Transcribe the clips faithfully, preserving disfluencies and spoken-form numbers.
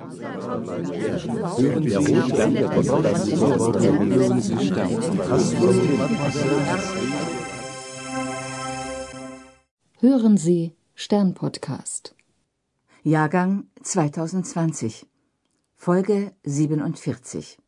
Hören Sie Stern-Podcast. Jahrgang zweitausendzwanzig, Folge siebenundvierzig.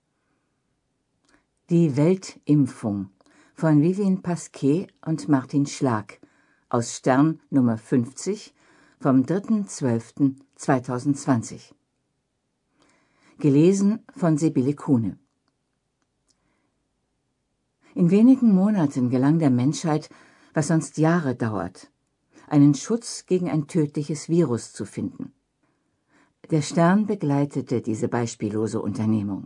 Die Weltimpfung von Vivien Pasquet und Martin Schlag aus Stern Nummer fünfzig vom dritter zwölfter zweitausendzwanzig. Gelesen von Sibylle Kuhne. In wenigen Monaten gelang der Menschheit, was sonst Jahre dauert, einen Schutz gegen ein tödliches Virus zu finden. Der Stern begleitete diese beispiellose Unternehmung.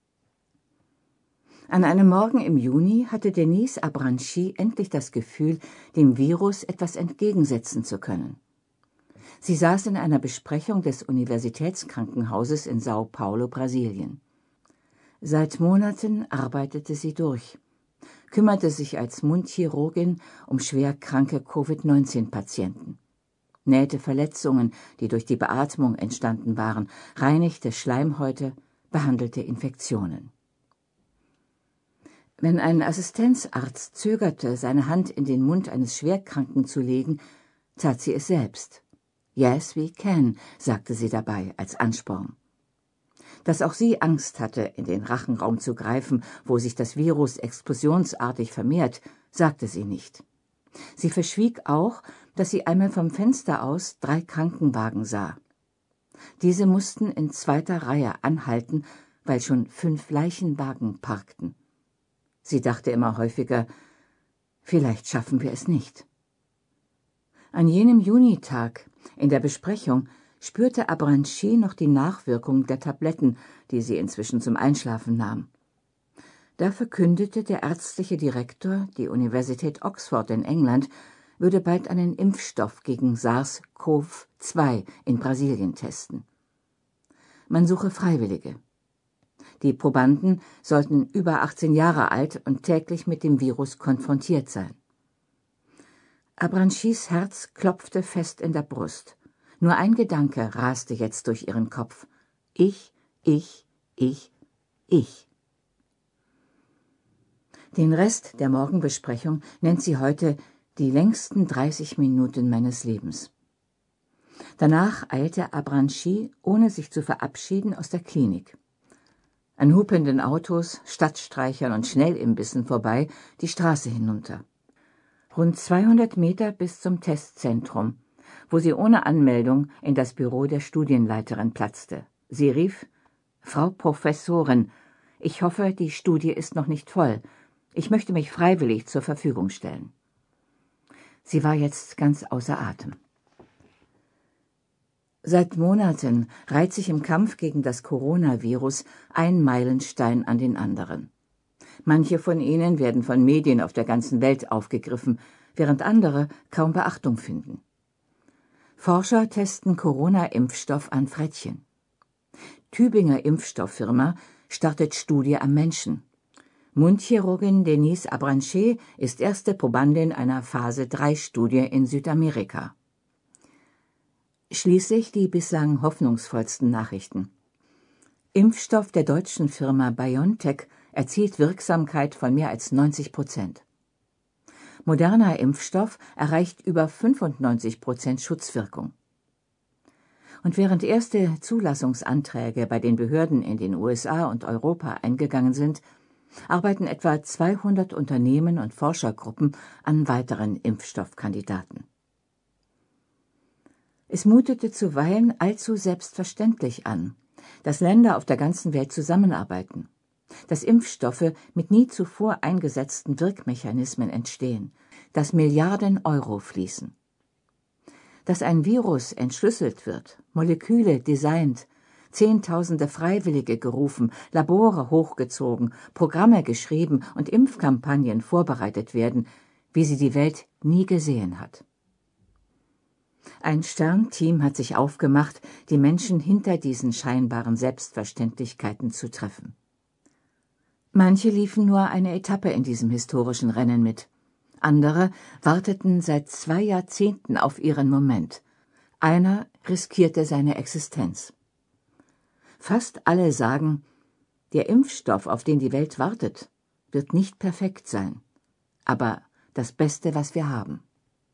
An einem Morgen im Juni hatte Denise Abranchi endlich das Gefühl, dem Virus etwas entgegensetzen zu können. Sie saß in einer Besprechung des Universitätskrankenhauses in Sao Paulo, Brasilien. Seit Monaten arbeitete sie durch, kümmerte sich als Mundchirurgin um schwer kranke Covid neunzehn Patienten, nähte Verletzungen, die durch die Beatmung entstanden waren, reinigte Schleimhäute, behandelte Infektionen. Wenn ein Assistenzarzt zögerte, seine Hand in den Mund eines Schwerkranken zu legen, tat sie es selbst. »Yes, we can«, sagte sie dabei als Ansporn. Dass auch sie Angst hatte, in den Rachenraum zu greifen, wo sich das Virus explosionsartig vermehrt, sagte sie nicht. Sie verschwieg auch, dass sie einmal vom Fenster aus drei Krankenwagen sah. Diese mussten in zweiter Reihe anhalten, weil schon fünf Leichenwagen parkten. Sie dachte immer häufiger, vielleicht schaffen wir es nicht. An jenem Junitag, in der Besprechung, spürte Abranchi noch die Nachwirkung der Tabletten, die sie inzwischen zum Einschlafen nahm. Da verkündete der ärztliche Direktor, die Universität Oxford in England würde bald einen Impfstoff gegen SARS CoV zwei in Brasilien testen. Man suche Freiwillige. Die Probanden sollten über achtzehn Jahre alt und täglich mit dem Virus konfrontiert sein. Abranchis Herz klopfte fest in der Brust. Nur ein Gedanke raste jetzt durch ihren Kopf. Ich, ich, ich, ich. Den Rest der Morgenbesprechung nennt sie heute die längsten dreißig Minuten meines Lebens. Danach eilte Abranchi, ohne sich zu verabschieden, aus der Klinik. An hupenden Autos, Stadtstreichern und Schnellimbissen vorbei, die Straße hinunter. Rund zweihundert Meter bis zum Testzentrum, wo sie ohne Anmeldung in das Büro der Studienleiterin platzte. Sie rief: »Frau Professorin, ich hoffe, die Studie ist noch nicht voll. Ich möchte mich freiwillig zur Verfügung stellen.« Sie war jetzt ganz außer Atem. Seit Monaten reiht sich im Kampf gegen das Coronavirus ein Meilenstein an den anderen. Manche von ihnen werden von Medien auf der ganzen Welt aufgegriffen, während andere kaum Beachtung finden. Forscher testen Corona-Impfstoff an Frettchen. Tübinger Impfstofffirma startet Studie am Menschen. Mundchirurgin Denise Abranchi ist erste Probandin einer Phase drei Studie in Südamerika. Schließlich die bislang hoffnungsvollsten Nachrichten. Impfstoff der deutschen Firma BioNTech erzielt Wirksamkeit von mehr als neunzig Prozent. Moderner Impfstoff erreicht über fünfundneunzig Prozent Schutzwirkung. Und während erste Zulassungsanträge bei den Behörden in den U S A und Europa eingegangen sind, arbeiten etwa zweihundert Unternehmen und Forschergruppen an weiteren Impfstoffkandidaten. Es mutete zuweilen allzu selbstverständlich an, dass Länder auf der ganzen Welt zusammenarbeiten, dass Impfstoffe mit nie zuvor eingesetzten Wirkmechanismen entstehen, dass Milliarden Euro fließen. Dass ein Virus entschlüsselt wird, Moleküle designt, Zehntausende Freiwillige gerufen, Labore hochgezogen, Programme geschrieben und Impfkampagnen vorbereitet werden, wie sie die Welt nie gesehen hat. Ein Sternteam hat sich aufgemacht, die Menschen hinter diesen scheinbaren Selbstverständlichkeiten zu treffen. Manche liefen nur eine Etappe in diesem historischen Rennen mit. Andere warteten seit zwei Jahrzehnten auf ihren Moment. Einer riskierte seine Existenz. Fast alle sagen, der Impfstoff, auf den die Welt wartet, wird nicht perfekt sein, aber das Beste, was wir haben.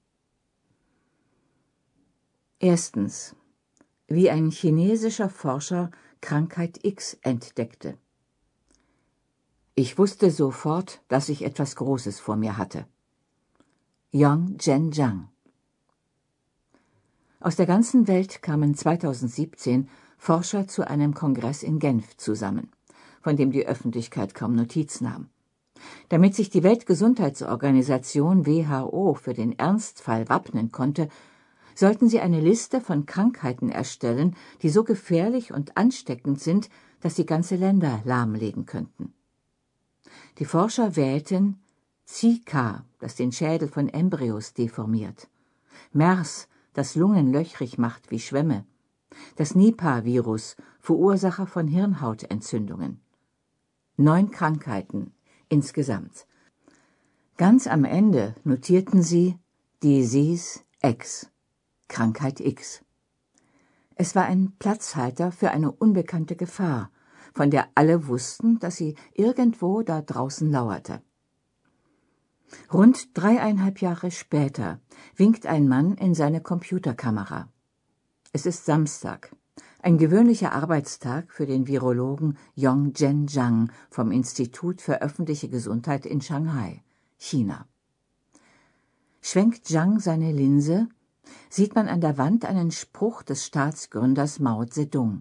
Erstens. Wie ein chinesischer Forscher Krankheit X entdeckte. Ich wusste sofort, dass ich etwas Großes vor mir hatte. Yong Zhenjiang. Aus der ganzen Welt kamen zweitausendsiebzehn Forscher zu einem Kongress in Genf zusammen, von dem die Öffentlichkeit kaum Notiz nahm. Damit sich die Weltgesundheitsorganisation W H O für den Ernstfall wappnen konnte, sollten sie eine Liste von Krankheiten erstellen, die so gefährlich und ansteckend sind, dass sie ganze Länder lahmlegen könnten. Die Forscher wählten Zika, das den Schädel von Embryos deformiert, MERS, das Lungen löchrig macht wie Schwämme, das Nipah-Virus, Verursacher von Hirnhautentzündungen. Neun Krankheiten insgesamt. Ganz am Ende notierten sie Disease X, Krankheit X. Es war ein Platzhalter für eine unbekannte Gefahr, von der alle wussten, dass sie irgendwo da draußen lauerte. Rund dreieinhalb Jahre später winkt ein Mann in seine Computerkamera. Es ist Samstag, ein gewöhnlicher Arbeitstag für den Virologen Yong Zhenjiang vom Institut für öffentliche Gesundheit in Shanghai, China. Schwenkt Zhang seine Linse, sieht man an der Wand einen Spruch des Staatsgründers Mao Zedong.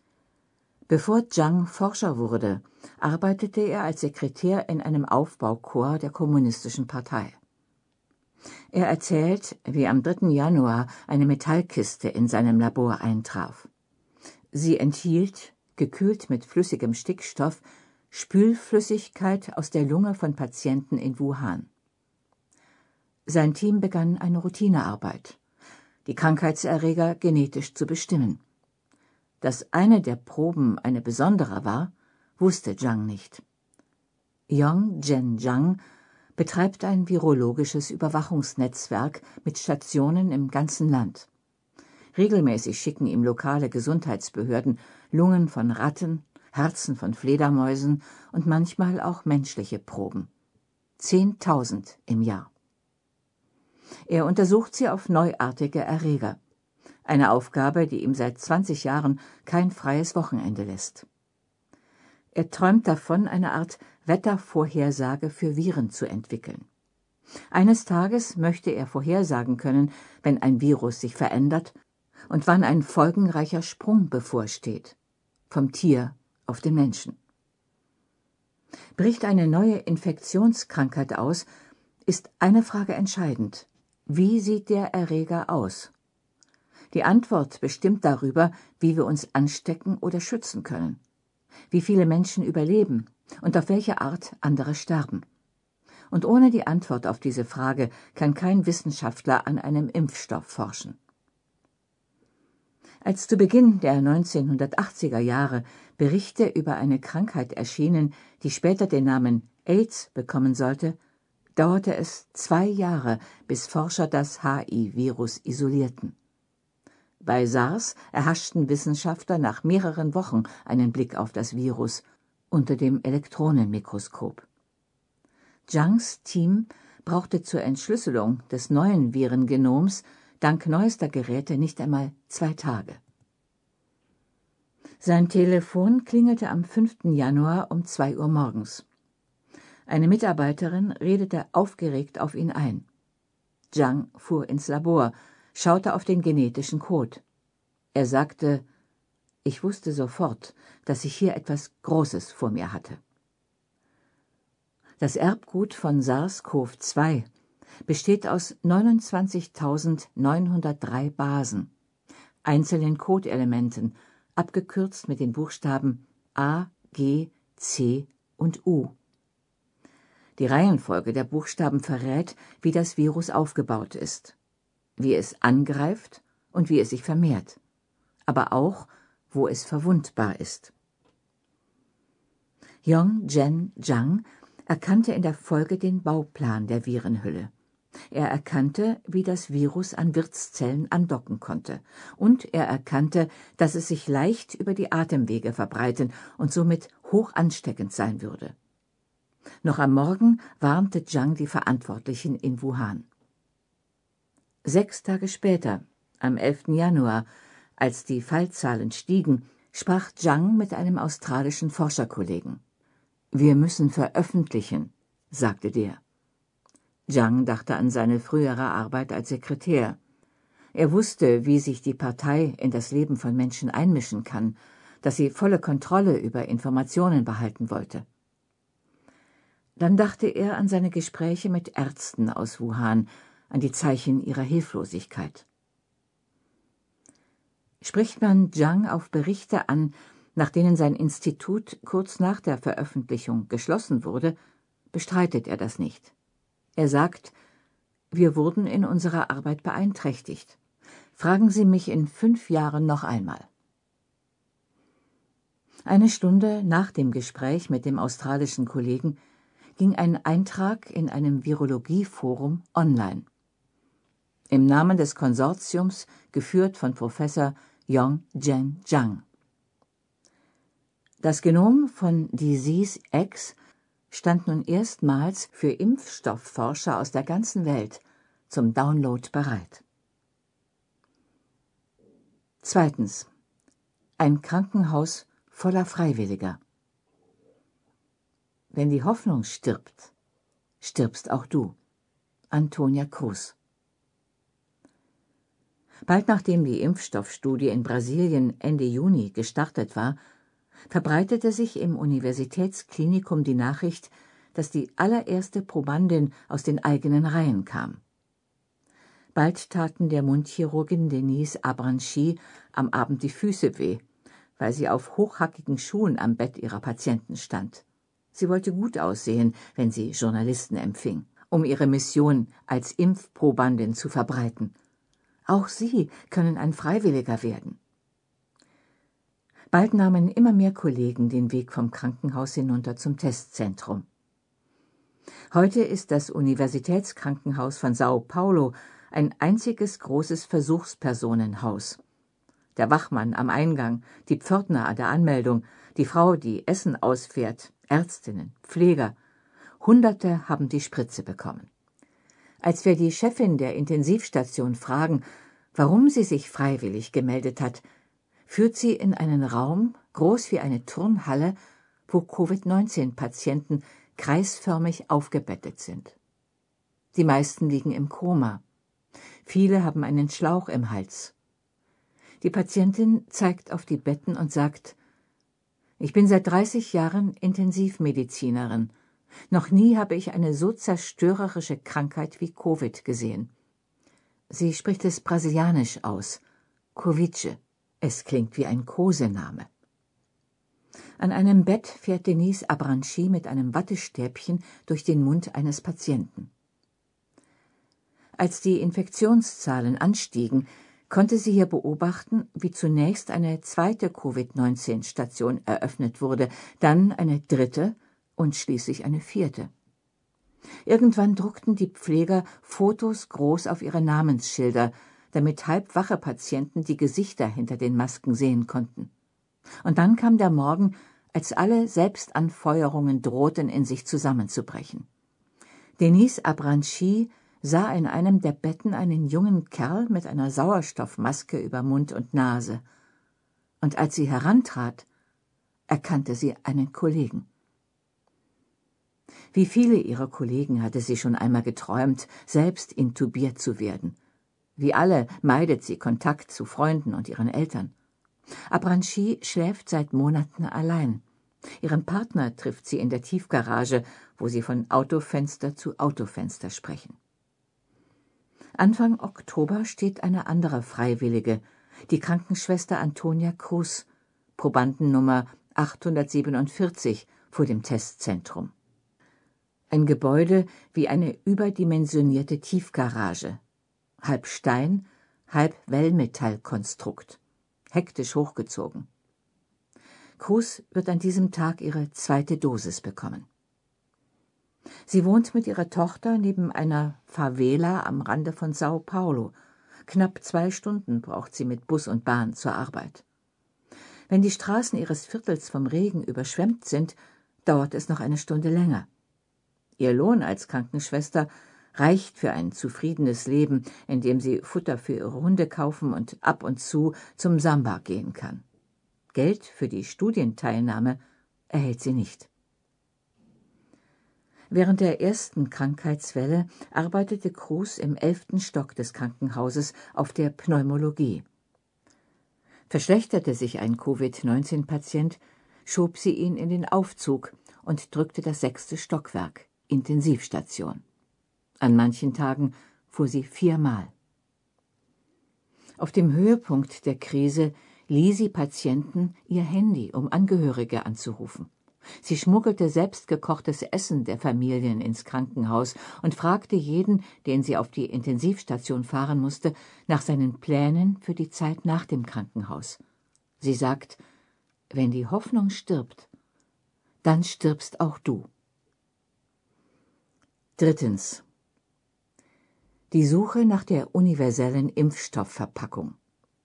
Bevor Zhang Forscher wurde, arbeitete er als Sekretär in einem Aufbaukorps der Kommunistischen Partei. Er erzählt, wie am dritten Januar eine Metallkiste in seinem Labor eintraf. Sie enthielt, gekühlt mit flüssigem Stickstoff, Spülflüssigkeit aus der Lunge von Patienten in Wuhan. Sein Team begann eine Routinearbeit, die Krankheitserreger genetisch zu bestimmen. Dass eine der Proben eine besondere war, wusste Zhang nicht. Yong Zhenjiang betreibt ein virologisches Überwachungsnetzwerk mit Stationen im ganzen Land. Regelmäßig schicken ihm lokale Gesundheitsbehörden Lungen von Ratten, Herzen von Fledermäusen und manchmal auch menschliche Proben. Zehntausend im Jahr. Er untersucht sie auf neuartige Erreger. Eine Aufgabe, die ihm seit zwanzig Jahren kein freies Wochenende lässt. Er träumt davon, eine Art Wettervorhersage für Viren zu entwickeln. Eines Tages möchte er vorhersagen können, wenn ein Virus sich verändert und wann ein folgenreicher Sprung bevorsteht, vom Tier auf den Menschen. Bricht eine neue Infektionskrankheit aus, ist eine Frage entscheidend: Wie sieht der Erreger aus? Die Antwort bestimmt darüber, wie wir uns anstecken oder schützen können, wie viele Menschen überleben und auf welche Art andere sterben. Und ohne die Antwort auf diese Frage kann kein Wissenschaftler an einem Impfstoff forschen. Als zu Beginn der neunzehnhundertachtziger Jahre Berichte über eine Krankheit erschienen, die später den Namen AIDS bekommen sollte, dauerte es zwei Jahre, bis Forscher das H I-Virus isolierten. Bei SARS erhaschten Wissenschaftler nach mehreren Wochen einen Blick auf das Virus unter dem Elektronenmikroskop. Zhangs Team brauchte zur Entschlüsselung des neuen Virengenoms dank neuester Geräte nicht einmal zwei Tage. Sein Telefon klingelte am fünften Januar um zwei Uhr morgens. Eine Mitarbeiterin redete aufgeregt auf ihn ein. Zhang fuhr ins Labor, schaute auf den genetischen Code. Er sagte: Ich wusste sofort, dass ich hier etwas Großes vor mir hatte. Das Erbgut von SARS-CoV zwei besteht aus neunundzwanzigtausendneunhundertdrei Basen, einzelnen Codeelementen, abgekürzt mit den Buchstaben A, G, C und U. Die Reihenfolge der Buchstaben verrät, wie das Virus aufgebaut ist, wie es angreift und wie es sich vermehrt, aber auch, wo es verwundbar ist. Yong Zhenjiang erkannte in der Folge den Bauplan der Virenhülle, Er erkannte, wie das Virus an Wirtszellen andocken konnte, und er erkannte, dass es sich leicht über die Atemwege verbreiten und somit hoch ansteckend sein würde. Noch am Morgen warnte Zhang die Verantwortlichen in Wuhan. Sechs Tage später, am elften Januar, als die Fallzahlen stiegen, sprach Zhang mit einem australischen Forscherkollegen. »Wir müssen veröffentlichen«, sagte der. Zhang dachte an seine frühere Arbeit als Sekretär. Er wusste, wie sich die Partei in das Leben von Menschen einmischen kann, dass sie volle Kontrolle über Informationen behalten wollte. Dann dachte er an seine Gespräche mit Ärzten aus Wuhan, an die Zeichen ihrer Hilflosigkeit. Spricht man Zhang auf Berichte an, nach denen sein Institut kurz nach der Veröffentlichung geschlossen wurde, bestreitet er das nicht. Er sagt, wir wurden in unserer Arbeit beeinträchtigt. Fragen Sie mich in fünf Jahren noch einmal. Eine Stunde nach dem Gespräch mit dem australischen Kollegen ging ein Eintrag in einem Virologieforum online. Im Namen des Konsortiums, geführt von Professor Yongzhen Zhang. Das Genom von Disease X stand nun erstmals für Impfstoffforscher aus der ganzen Welt zum Download bereit. Zweitens. Ein Krankenhaus voller Freiwilliger. Wenn die Hoffnung stirbt, stirbst auch du. Antonia Cruz. Bald nachdem die Impfstoffstudie in Brasilien Ende Juni gestartet war, verbreitete sich im Universitätsklinikum die Nachricht, dass die allererste Probandin aus den eigenen Reihen kam. Bald taten der Mundchirurgin Denise Abranchi am Abend die Füße weh, weil sie auf hochhackigen Schuhen am Bett ihrer Patienten stand. Sie wollte gut aussehen, wenn sie Journalisten empfing, um ihre Mission als Impfprobandin zu verbreiten. Auch sie können ein Freiwilliger werden. Bald nahmen immer mehr Kollegen den Weg vom Krankenhaus hinunter zum Testzentrum. Heute ist das Universitätskrankenhaus von Sao Paulo ein einziges großes Versuchspersonenhaus. Der Wachmann am Eingang, die Pförtner an der Anmeldung, die Frau, die Essen ausfährt, Ärztinnen, Pfleger. Hunderte haben die Spritze bekommen. Als wir die Chefin der Intensivstation fragen, warum sie sich freiwillig gemeldet hat, führt sie in einen Raum, groß wie eine Turnhalle, wo Covid neunzehn Patienten kreisförmig aufgebettet sind. Die meisten liegen im Koma. Viele haben einen Schlauch im Hals. Die Patientin zeigt auf die Betten und sagt, ich bin seit dreißig Jahren Intensivmedizinerin. Noch nie habe ich eine so zerstörerische Krankheit wie Covid gesehen. Sie spricht es brasilianisch aus, Covid. Es klingt wie ein Kosename. An einem Bett fährt Denise Abranchi mit einem Wattestäbchen durch den Mund eines Patienten. Als die Infektionszahlen anstiegen, konnte sie hier beobachten, wie zunächst eine zweite Covid neunzehn Station eröffnet wurde, dann eine dritte und schließlich eine vierte. Irgendwann druckten die Pfleger Fotos groß auf ihre Namensschilder, damit halbwache Patienten die Gesichter hinter den Masken sehen konnten. Und dann kam der Morgen, als alle Selbstanfeuerungen drohten, in sich zusammenzubrechen. Denise Abranchi sah in einem der Betten einen jungen Kerl mit einer Sauerstoffmaske über Mund und Nase. Und als sie herantrat, erkannte sie einen Kollegen. Wie viele ihrer Kollegen hatte sie schon einmal geträumt, selbst intubiert zu werden. Wie alle meidet sie Kontakt zu Freunden und ihren Eltern. Abranchi schläft seit Monaten allein. Ihren Partner trifft sie in der Tiefgarage, wo sie von Autofenster zu Autofenster sprechen. Anfang Oktober steht eine andere Freiwillige, die Krankenschwester Antonia Cruz, Probandennummer achthundertsiebenundvierzig, vor dem Testzentrum. Ein Gebäude wie eine überdimensionierte Tiefgarage. Halb Stein, halb Wellmetallkonstrukt, hektisch hochgezogen. Cruz wird an diesem Tag ihre zweite Dosis bekommen. Sie wohnt mit ihrer Tochter neben einer Favela am Rande von Sao Paulo. Knapp zwei Stunden braucht sie mit Bus und Bahn zur Arbeit. Wenn die Straßen ihres Viertels vom Regen überschwemmt sind, dauert es noch eine Stunde länger. Ihr Lohn als Krankenschwester reicht für ein zufriedenes Leben, in dem sie Futter für ihre Hunde kaufen und ab und zu zum Samba gehen kann. Geld für die Studienteilnahme erhält sie nicht. Während der ersten Krankheitswelle arbeitete Cruz im elften Stock des Krankenhauses auf der Pneumologie. Verschlechterte sich ein Covid neunzehn Patient, schob sie ihn in den Aufzug und drückte das sechste Stockwerk, Intensivstation. An manchen Tagen fuhr sie viermal. Auf dem Höhepunkt der Krise lieh sie Patienten ihr Handy, um Angehörige anzurufen. Sie schmuggelte selbstgekochtes Essen der Familien ins Krankenhaus und fragte jeden, den sie auf die Intensivstation fahren musste, nach seinen Plänen für die Zeit nach dem Krankenhaus. Sie sagt, wenn die Hoffnung stirbt, dann stirbst auch du. Drittens. Die Suche nach der universellen Impfstoffverpackung.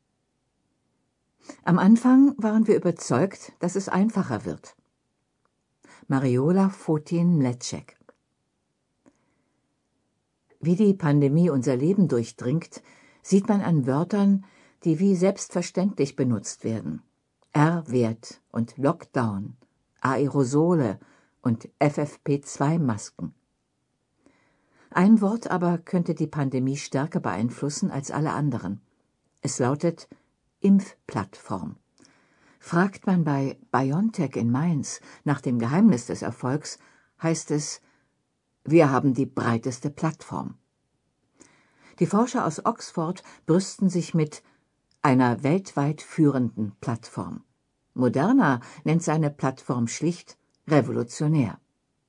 Am Anfang waren wir überzeugt, dass es einfacher wird. Mariola Fotin-Mleczek. Wie die Pandemie unser Leben durchdringt, sieht man an Wörtern, die wie selbstverständlich benutzt werden. R-Wert und Lockdown, Aerosole und F F P zwei Masken. Ein Wort aber könnte die Pandemie stärker beeinflussen als alle anderen. Es lautet Impfplattform. Fragt man bei BioNTech in Mainz nach dem Geheimnis des Erfolgs, heißt es, wir haben die breiteste Plattform. Die Forscher aus Oxford brüsten sich mit einer weltweit führenden Plattform. Moderna nennt seine Plattform schlicht revolutionär.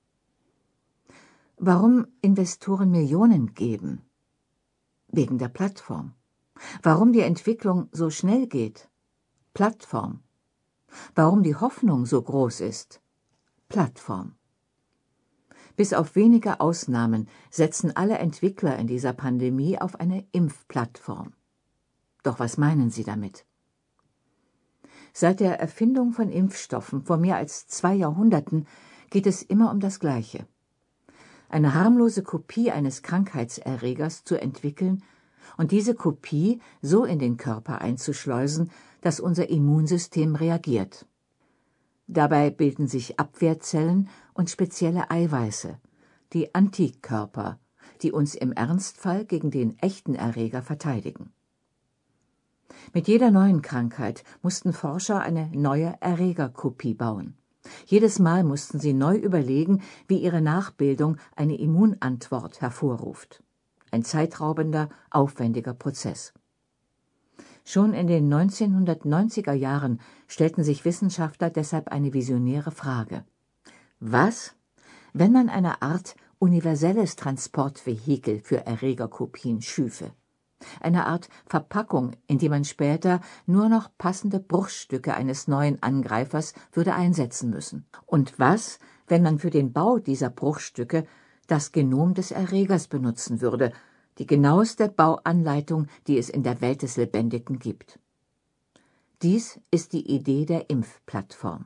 Warum Investoren Millionen geben? Wegen der Plattform. Warum die Entwicklung so schnell geht? Plattform. Warum die Hoffnung so groß ist? Plattform. Bis auf wenige Ausnahmen setzen alle Entwickler in dieser Pandemie auf eine Impfplattform. Doch was meinen sie damit? Seit der Erfindung von Impfstoffen vor mehr als zwei Jahrhunderten geht es immer um das Gleiche. Eine harmlose Kopie eines Krankheitserregers zu entwickeln und diese Kopie so in den Körper einzuschleusen, dass unser Immunsystem reagiert. Dabei bilden sich Abwehrzellen und spezielle Eiweiße, die Antikörper, die uns im Ernstfall gegen den echten Erreger verteidigen. Mit jeder neuen Krankheit mussten Forscher eine neue Erregerkopie bauen. Jedes Mal mussten sie neu überlegen, wie ihre Nachbildung eine Immunantwort hervorruft. Ein zeitraubender, aufwendiger Prozess. Schon in den neunzehnhundertneunziger Jahren stellten sich Wissenschaftler deshalb eine visionäre Frage. Was, wenn man eine Art universelles Transportvehikel für Erregerkopien schüfe? Eine Art Verpackung, in die man später nur noch passende Bruchstücke eines neuen Angreifers würde einsetzen müssen. Und was, wenn man für den Bau dieser Bruchstücke das Genom des Erregers benutzen würde, die genaueste Bauanleitung, die es in der Welt des Lebendigen gibt. Dies ist die Idee der Impfplattform.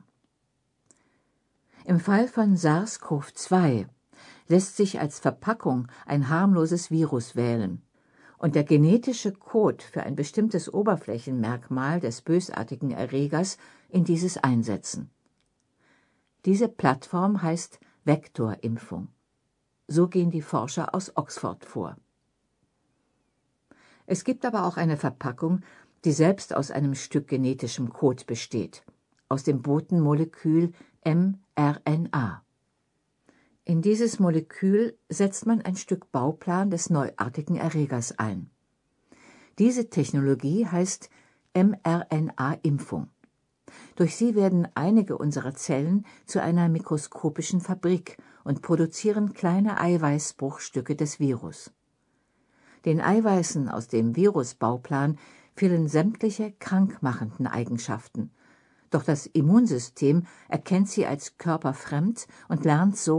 Im Fall von SARS CoV zwei lässt sich als Verpackung ein harmloses Virus wählen und der genetische Code für ein bestimmtes Oberflächenmerkmal des bösartigen Erregers in dieses einsetzen. Diese Plattform heißt Vektorimpfung. So gehen die Forscher aus Oxford vor. Es gibt aber auch eine Verpackung, die selbst aus einem Stück genetischem Code besteht, aus dem Botenmolekül mRNA. In dieses Molekül setzt man ein Stück Bauplan des neuartigen Erregers ein. Diese Technologie heißt mRNA-Impfung. Durch sie werden einige unserer Zellen zu einer mikroskopischen Fabrik und produzieren kleine Eiweißbruchstücke des Virus. Den Eiweißen aus dem Virusbauplan fehlen sämtliche krankmachenden Eigenschaften. Doch das Immunsystem erkennt sie als körperfremd und lernt so,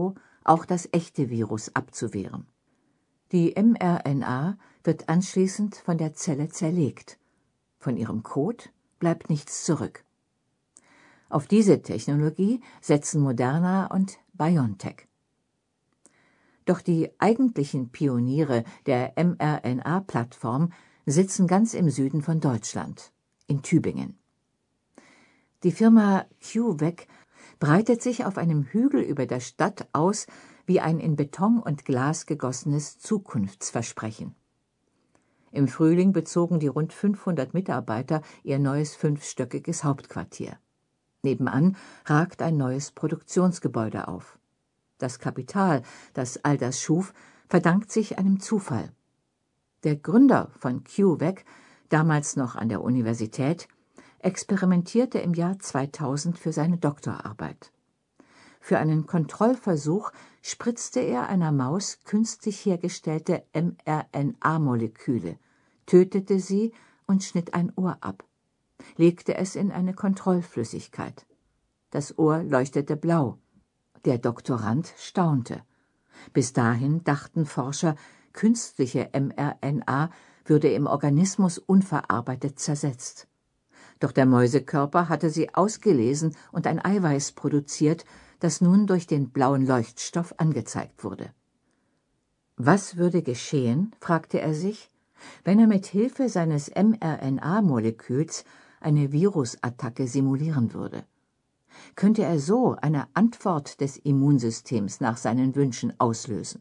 auch das echte Virus abzuwehren. Die mRNA wird anschließend von der Zelle zerlegt. Von ihrem Code bleibt nichts zurück. Auf diese Technologie setzen Moderna und BioNTech. Doch die eigentlichen Pioniere der mRNA-Plattform sitzen ganz im Süden von Deutschland, in Tübingen. Die Firma CureVac breitet sich auf einem Hügel über der Stadt aus wie ein in Beton und Glas gegossenes Zukunftsversprechen. Im Frühling bezogen die rund fünfhundert Mitarbeiter ihr neues fünfstöckiges Hauptquartier. Nebenan ragt ein neues Produktionsgebäude auf. Das Kapital, das all das schuf, verdankt sich einem Zufall. Der Gründer von CureVac, damals noch an der Universität, experimentierte im Jahr zweitausend für seine Doktorarbeit. Für einen Kontrollversuch spritzte er einer Maus künstlich hergestellte mRNA-Moleküle, tötete sie und schnitt ein Ohr ab, legte es in eine Kontrollflüssigkeit. Das Ohr leuchtete blau. Der Doktorand staunte. Bis dahin dachten Forscher, künstliche mRNA würde im Organismus unverarbeitet zersetzt. Doch der Mäusekörper hatte sie ausgelesen und ein Eiweiß produziert, das nun durch den blauen Leuchtstoff angezeigt wurde. Was würde geschehen, fragte er sich, wenn er mit Hilfe seines mRNA-Moleküls eine Virusattacke simulieren würde? Könnte er so eine Antwort des Immunsystems nach seinen Wünschen auslösen?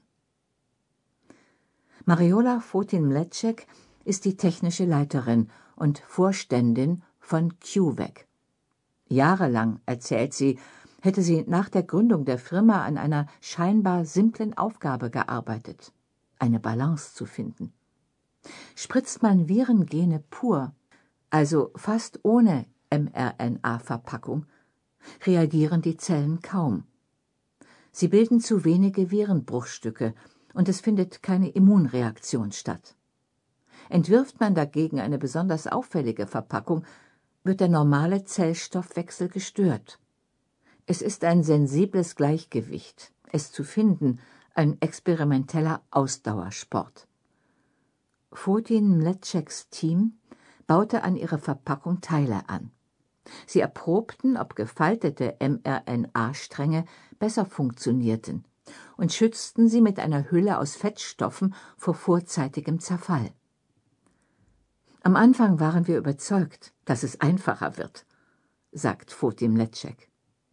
Mariola Fotin-Mleczek ist die technische Leiterin und Vorständin von CureVac. Jahrelang, erzählt sie, hätte sie nach der Gründung der Firma an einer scheinbar simplen Aufgabe gearbeitet, eine Balance zu finden. Spritzt man Virengene pur, also fast ohne mRNA-Verpackung, reagieren die Zellen kaum. Sie bilden zu wenige Virenbruchstücke und es findet keine Immunreaktion statt. Entwirft man dagegen eine besonders auffällige Verpackung, wird der normale Zellstoffwechsel gestört. Es ist ein sensibles Gleichgewicht, es zu finden, ein experimenteller Ausdauersport. Fotin-Mleczeks Team baute an ihrer Verpackung Teile an. Sie erprobten, ob gefaltete mRNA-Stränge besser funktionierten und schützten sie mit einer Hülle aus Fettstoffen vor vorzeitigem Zerfall. Am Anfang waren wir überzeugt, dass es einfacher wird, sagt Fotin-Mleczek.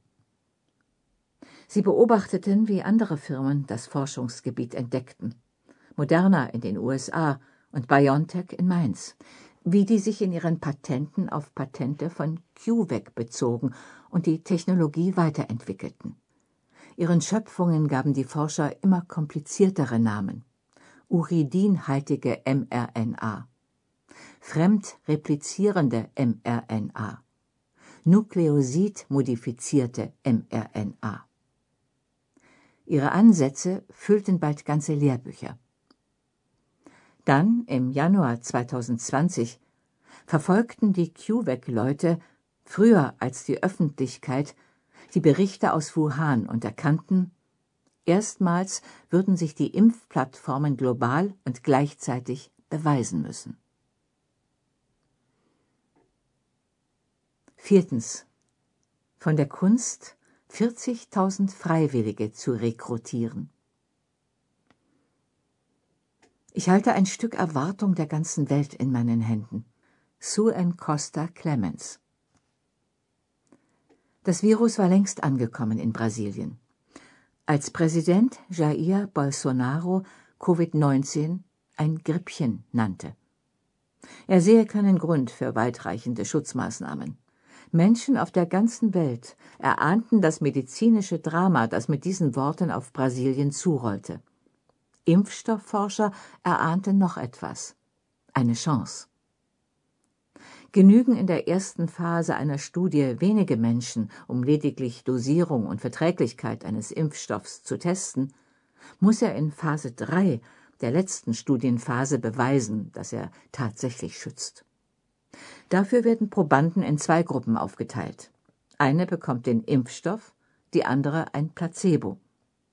Sie beobachteten, wie andere Firmen das Forschungsgebiet entdeckten. Moderna in den U S A und BioNTech in Mainz, wie die sich in ihren Patenten auf Patente von CureVac bezogen und die Technologie weiterentwickelten. Ihren Schöpfungen gaben die Forscher immer kompliziertere Namen. Uridinhaltige mRNA, fremd replizierende mRNA, nukleosid-modifizierte mRNA. Ihre Ansätze füllten bald ganze Lehrbücher. Dann, im Januar zweitausendzwanzig, verfolgten die CureVac-Leute, früher als die Öffentlichkeit, die Berichte aus Wuhan und erkannten, erstmals würden sich die Impfplattformen global und gleichzeitig beweisen müssen. Viertens. Von der Kunst, vierzigtausend Freiwillige zu rekrutieren. Ich halte ein Stück Erwartung der ganzen Welt in meinen Händen. Susan Costa Clemens. Das Virus war längst angekommen in Brasilien. Als Präsident Jair Bolsonaro Covid neunzehn ein Grippchen nannte. Er sehe keinen Grund für weitreichende Schutzmaßnahmen. Menschen auf der ganzen Welt erahnten das medizinische Drama, das mit diesen Worten auf Brasilien zurollte. Impfstoffforscher erahnten noch etwas: eine Chance. Genügen in der ersten Phase einer Studie wenige Menschen, um lediglich Dosierung und Verträglichkeit eines Impfstoffs zu testen, muss er in Phase drei, der letzten Studienphase, beweisen, dass er tatsächlich schützt. Dafür werden Probanden in zwei Gruppen aufgeteilt. Eine bekommt den Impfstoff, die andere ein Placebo.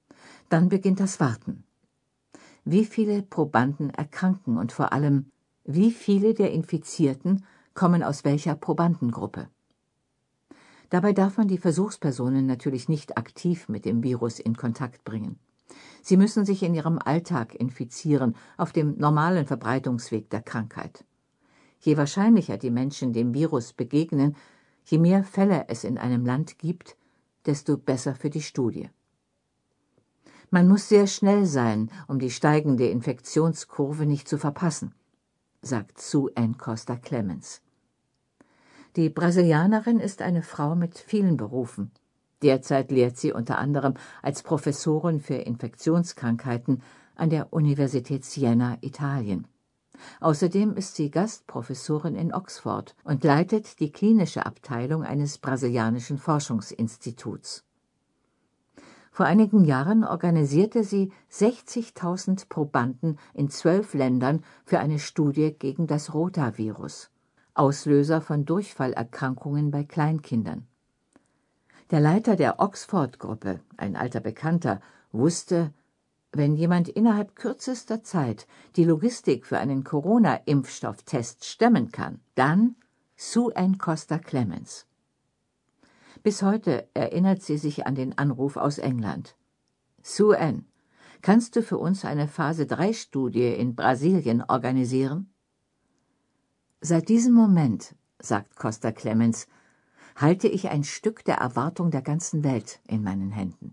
Dann beginnt das Warten. Wie viele Probanden erkranken und vor allem, wie viele der Infizierten kommen aus welcher Probandengruppe? Dabei darf man die Versuchspersonen natürlich nicht aktiv mit dem Virus in Kontakt bringen. Sie müssen sich in ihrem Alltag infizieren, auf dem normalen Verbreitungsweg der Krankheit. Je wahrscheinlicher die Menschen dem Virus begegnen, je mehr Fälle es in einem Land gibt, desto besser für die Studie. Man muss sehr schnell sein, um die steigende Infektionskurve nicht zu verpassen, sagt Sue Ann Costa Clemens. Die Brasilianerin ist eine Frau mit vielen Berufen. Derzeit lehrt sie unter anderem als Professorin für Infektionskrankheiten an der Universität Siena, Italien. Außerdem ist sie Gastprofessorin in Oxford und leitet die klinische Abteilung eines brasilianischen Forschungsinstituts. Vor einigen Jahren organisierte sie sechzigtausend Probanden in zwölf Ländern für eine Studie gegen das Rotavirus, Auslöser von Durchfallerkrankungen bei Kleinkindern. Der Leiter der Oxford-Gruppe, ein alter Bekannter, wusste, wenn jemand innerhalb kürzester Zeit die Logistik für einen Corona-Impfstofftest stemmen kann, dann Sue Ann Costa Clemens. Bis heute erinnert sie sich an den Anruf aus England. Sue Ann, kannst du für uns eine Phase drei Studie in Brasilien organisieren? Seit diesem Moment, sagt Costa Clemens, halte ich ein Stück der Erwartung der ganzen Welt in meinen Händen.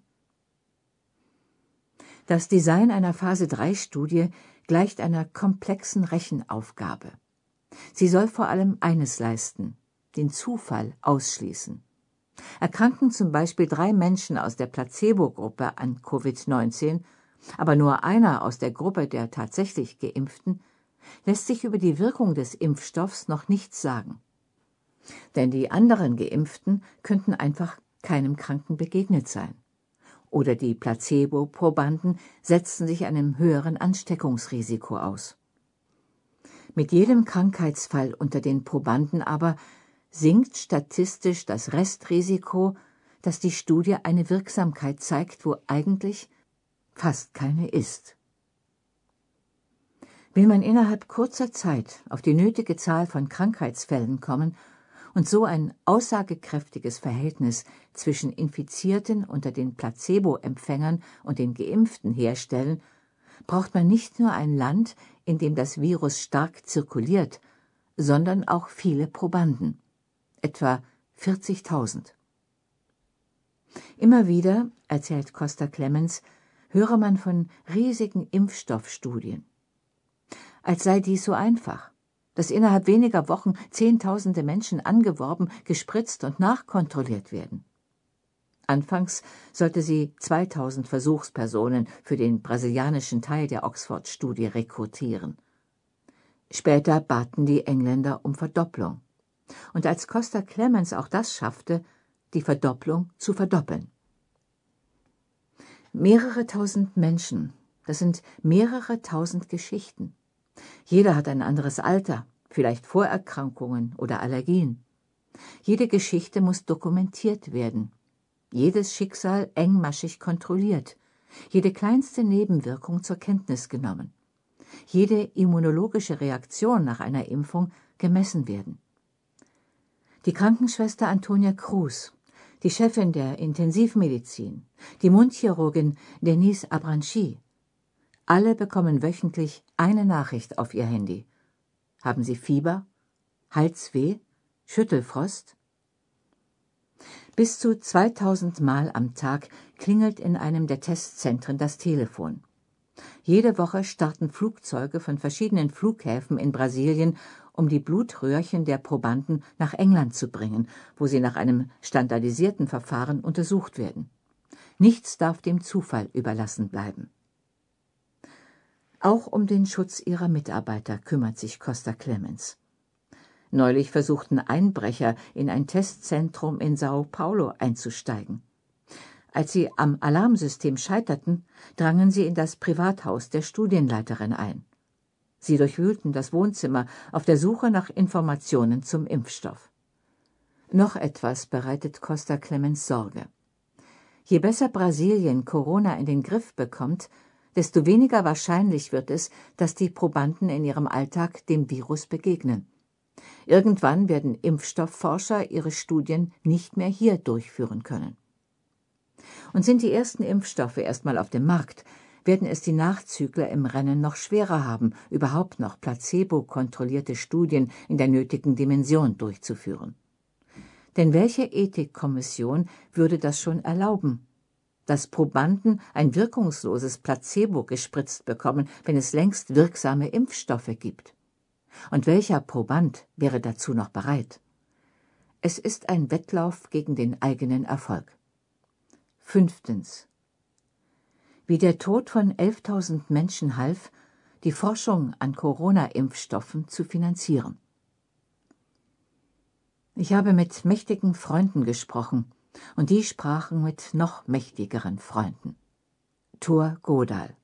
Das Design einer Phase drei Studie gleicht einer komplexen Rechenaufgabe. Sie soll vor allem eines leisten, den Zufall ausschließen. Erkranken zum Beispiel drei Menschen aus der Placebo-Gruppe an Covid neunzehn, aber nur einer aus der Gruppe der tatsächlich Geimpften, lässt sich über die Wirkung des Impfstoffs noch nichts sagen. Denn die anderen Geimpften könnten einfach keinem Kranken begegnet sein. Oder die Placebo-Probanden setzten sich einem höheren Ansteckungsrisiko aus. Mit jedem Krankheitsfall unter den Probanden aber sinkt statistisch das Restrisiko, dass die Studie eine Wirksamkeit zeigt, wo eigentlich fast keine ist. Will man innerhalb kurzer Zeit auf die nötige Zahl von Krankheitsfällen kommen und so ein aussagekräftiges Verhältnis zwischen Infizierten unter den Placebo-Empfängern und den Geimpften herstellen, braucht man nicht nur ein Land, in dem das Virus stark zirkuliert, sondern auch viele Probanden. Etwa vierzigtausend. Immer wieder, erzählt Costa Clemens, höre man von riesigen Impfstoffstudien. Als sei dies so einfach, dass innerhalb weniger Wochen Zehntausende Menschen angeworben, gespritzt und nachkontrolliert werden. Anfangs sollte sie zweitausend Versuchspersonen für den brasilianischen Teil der Oxford-Studie rekrutieren. Später baten die Engländer um Verdopplung. Und als Costa Clemens auch das schaffte, die Verdopplung zu verdoppeln. Mehrere tausend Menschen, das sind mehrere tausend Geschichten. Jeder hat ein anderes Alter, vielleicht Vorerkrankungen oder Allergien. Jede Geschichte muss dokumentiert werden. Jedes Schicksal engmaschig kontrolliert. Jede kleinste Nebenwirkung zur Kenntnis genommen. Jede immunologische Reaktion nach einer Impfung gemessen werden. Die Krankenschwester Antonia Cruz, die Chefin der Intensivmedizin, die Mundchirurgin Denise Abranchi, alle bekommen wöchentlich eine Nachricht auf ihr Handy. Haben Sie Fieber? Halsweh? Schüttelfrost? Bis zu zweitausend Mal am Tag klingelt in einem der Testzentren das Telefon. Jede Woche starten Flugzeuge von verschiedenen Flughäfen in Brasilien, um die Blutröhrchen der Probanden nach England zu bringen, wo sie nach einem standardisierten Verfahren untersucht werden. Nichts darf dem Zufall überlassen bleiben. Auch um den Schutz ihrer Mitarbeiter kümmert sich Costa Clemens. Neulich versuchten Einbrecher in ein Testzentrum in Sao Paulo einzusteigen. Als sie am Alarmsystem scheiterten, drangen sie in das Privathaus der Studienleiterin ein. Sie durchwühlten das Wohnzimmer auf der Suche nach Informationen zum Impfstoff. Noch etwas bereitet Costa Clemens Sorge. Je besser Brasilien Corona in den Griff bekommt, desto weniger wahrscheinlich wird es, dass die Probanden in ihrem Alltag dem Virus begegnen. Irgendwann werden Impfstoffforscher ihre Studien nicht mehr hier durchführen können. Und sind die ersten Impfstoffe erstmal auf dem Markt, werden es die Nachzügler im Rennen noch schwerer haben, überhaupt noch placebo-kontrollierte Studien in der nötigen Dimension durchzuführen. Denn welche Ethikkommission würde das schon erlauben, dass Probanden ein wirkungsloses Placebo gespritzt bekommen, wenn es längst wirksame Impfstoffe gibt? Und welcher Proband wäre dazu noch bereit? Es ist ein Wettlauf gegen den eigenen Erfolg. Fünftens. Wie der Tod von elftausend Menschen half, die Forschung an Corona-Impfstoffen zu finanzieren. Ich habe mit mächtigen Freunden gesprochen, und die sprachen mit noch mächtigeren Freunden. Thor Godal.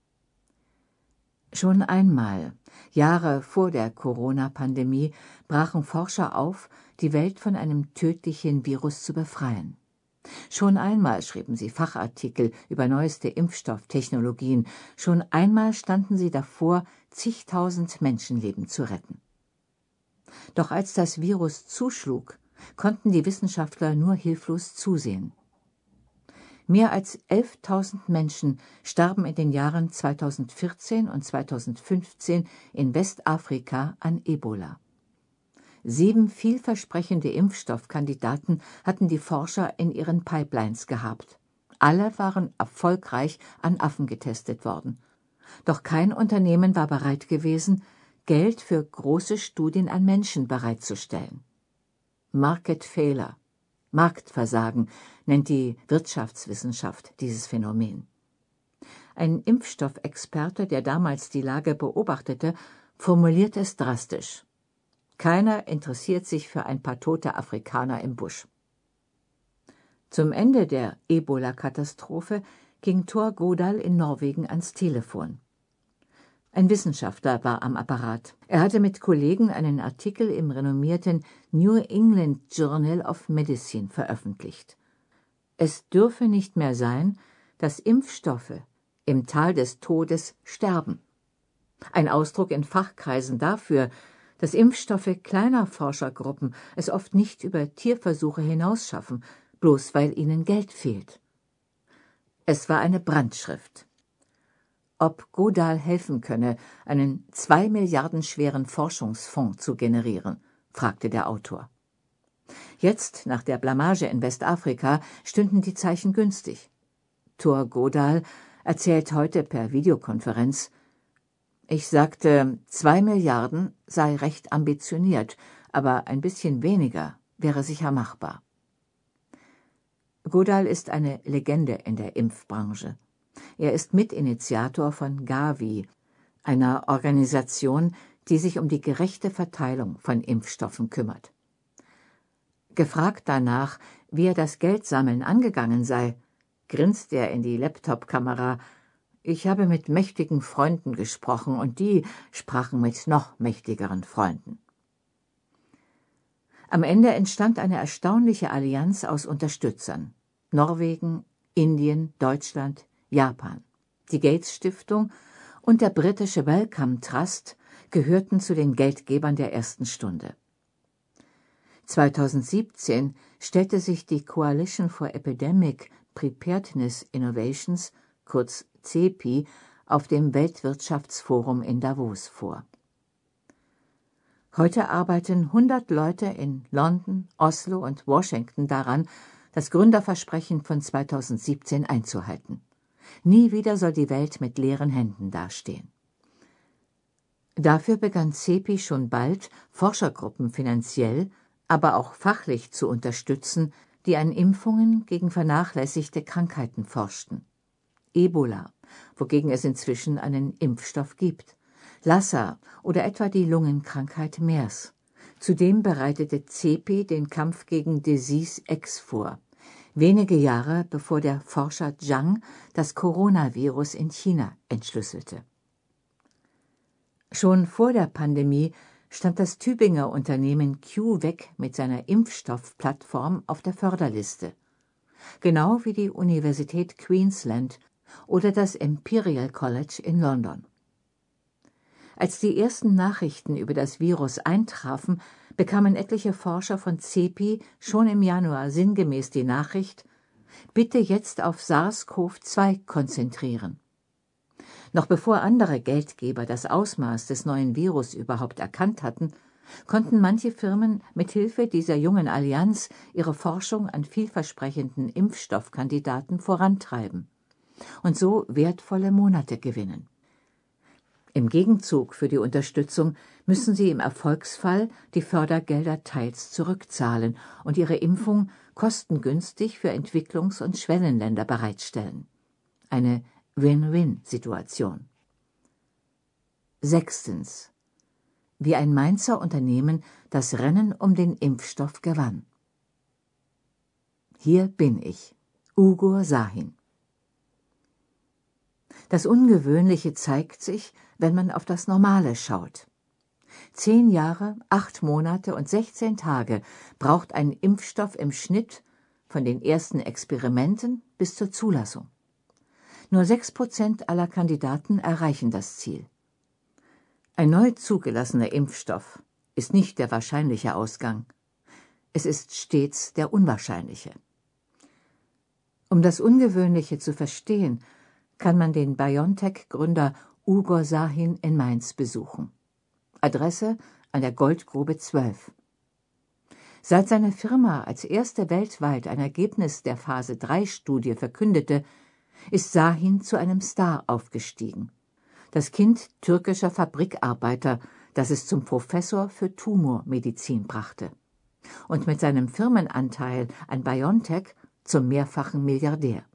Schon einmal, Jahre vor der Corona-Pandemie, brachen Forscher auf, die Welt von einem tödlichen Virus zu befreien. Schon einmal schrieben sie Fachartikel über neueste Impfstofftechnologien, schon einmal standen sie davor, zigtausend Menschenleben zu retten. Doch als das Virus zuschlug, konnten die Wissenschaftler nur hilflos zusehen. Mehr als elftausend Menschen starben in den Jahren zweitausendvierzehn und zweitausendfünfzehn in Westafrika an Ebola. Sieben vielversprechende Impfstoffkandidaten hatten die Forscher in ihren Pipelines gehabt. Alle waren erfolgreich an Affen getestet worden. Doch kein Unternehmen war bereit gewesen, Geld für große Studien an Menschen bereitzustellen. Market Failure, Marktversagen, nennt die Wirtschaftswissenschaft dieses Phänomen. Ein Impfstoffexperte, der damals die Lage beobachtete, formuliert es drastisch: Keiner interessiert sich für ein paar tote Afrikaner im Busch. Zum Ende der Ebola-Katastrophe ging Thor Godal in Norwegen ans Telefon. Ein Wissenschaftler war am Apparat. Er hatte mit Kollegen einen Artikel im renommierten New England Journal of Medicine veröffentlicht. Es dürfe nicht mehr sein, dass Impfstoffe im Tal des Todes sterben. Ein Ausdruck in Fachkreisen dafür, dass Impfstoffe kleiner Forschergruppen es oft nicht über Tierversuche hinausschaffen, bloß weil ihnen Geld fehlt. Es war eine Brandschrift. Ob Godal helfen könne, einen zwei Milliarden schweren Forschungsfonds zu generieren, fragte der Autor. Jetzt, nach der Blamage in Westafrika, stünden die Zeichen günstig. Thor Godal erzählt heute per Videokonferenz: Ich sagte, zwei Milliarden sei recht ambitioniert, aber ein bisschen weniger wäre sicher machbar. Godal ist eine Legende in der Impfbranche. Er ist Mitinitiator von Gavi, einer Organisation, die sich um die gerechte Verteilung von Impfstoffen kümmert. Gefragt danach, wie er das Geldsammeln angegangen sei, grinst er in die Laptop-Kamera: Ich habe mit mächtigen Freunden gesprochen, und die sprachen mit noch mächtigeren Freunden. Am Ende entstand eine erstaunliche Allianz aus Unterstützern: Norwegen, Indien, Deutschland, Japan. Die Gates-Stiftung und der britische Wellcome Trust gehörten zu den Geldgebern der ersten Stunde. zweitausendsiebzehn stellte sich die Coalition for Epidemic Preparedness Innovations, kurz C E P I, auf dem Weltwirtschaftsforum in Davos vor. Heute arbeiten hundert Leute in London, Oslo und Washington daran, das Gründerversprechen von zweitausendsiebzehn einzuhalten. Nie wieder soll die Welt mit leeren Händen dastehen. Dafür begann C E P I schon bald, Forschergruppen finanziell, aber auch fachlich zu unterstützen, die an Impfungen gegen vernachlässigte Krankheiten forschten. Ebola, wogegen es inzwischen einen Impfstoff gibt, Lassa oder etwa die Lungenkrankheit MERS. Zudem bereitete C E P I den Kampf gegen Disease X vor, wenige Jahre bevor der Forscher Zhang das Coronavirus in China entschlüsselte. Schon vor der Pandemie stand das Tübinger Unternehmen CureVac mit seiner Impfstoffplattform auf der Förderliste. genau wie die Universität Queensland oder das Imperial College in London. Als die ersten Nachrichten über das Virus eintrafen, bekamen etliche Forscher von C E P I schon im Januar sinngemäß die Nachricht: Bitte jetzt auf SARS-CoV zwei konzentrieren. Noch bevor andere Geldgeber das Ausmaß des neuen Virus überhaupt erkannt hatten, konnten manche Firmen mit Hilfe dieser jungen Allianz ihre Forschung an vielversprechenden Impfstoffkandidaten vorantreiben und so wertvolle Monate gewinnen. Im Gegenzug für die Unterstützung müssen sie im Erfolgsfall die Fördergelder teils zurückzahlen und ihre Impfung kostengünstig für Entwicklungs- und Schwellenländer bereitstellen. Eine Win-Win-Situation. Sechstens. Wie ein Mainzer Unternehmen das Rennen um den Impfstoff gewann. Hier bin ich, Ugur Sahin. Das Ungewöhnliche zeigt sich, wenn man auf das Normale schaut. Zehn Jahre, acht Monate und sechzehn Tage braucht ein Impfstoff im Schnitt von den ersten Experimenten bis zur Zulassung. Nur sechs Prozent aller Kandidaten erreichen das Ziel. Ein neu zugelassener Impfstoff ist nicht der wahrscheinliche Ausgang. Es ist stets der unwahrscheinliche. Um das Ungewöhnliche zu verstehen, kann man den BioNTech-Gründer Ugur Sahin in Mainz besuchen. Adresse an der Goldgrube zwölf. Seit seine Firma als erste weltweit ein Ergebnis der Phase drei Studie verkündete, ist Sahin zu einem Star aufgestiegen. Das Kind türkischer Fabrikarbeiter, das es zum Professor für Tumormedizin brachte. Und mit seinem Firmenanteil an BioNTech zum mehrfachen Milliardär.